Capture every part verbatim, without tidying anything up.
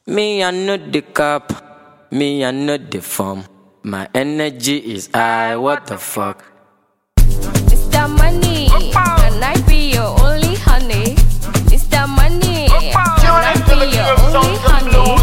Me, I know the cap. Me, I know the form. My energy is high. What the fuck? It's the money, and I be your only honey. It's the money, and I be your only honey.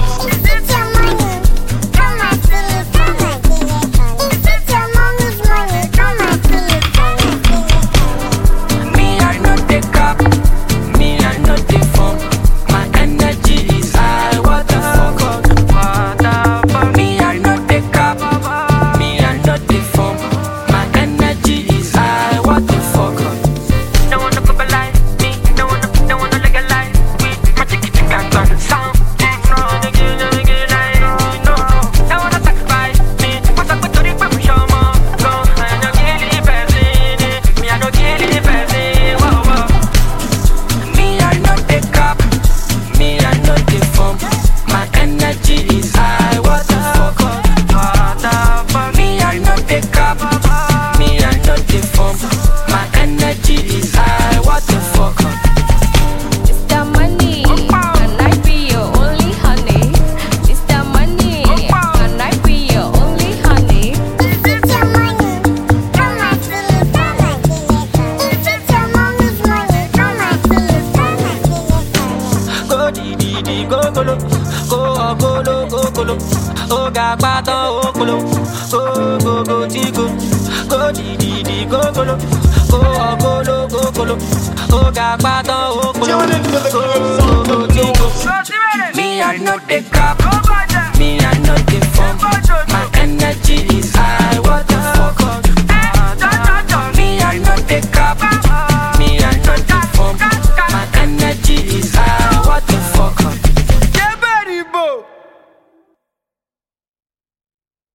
Go go go go go oh ga pato oh kolo go go go tigo go di di di go go go go go go go oh ga pato oh kolo go go go tigo me I know the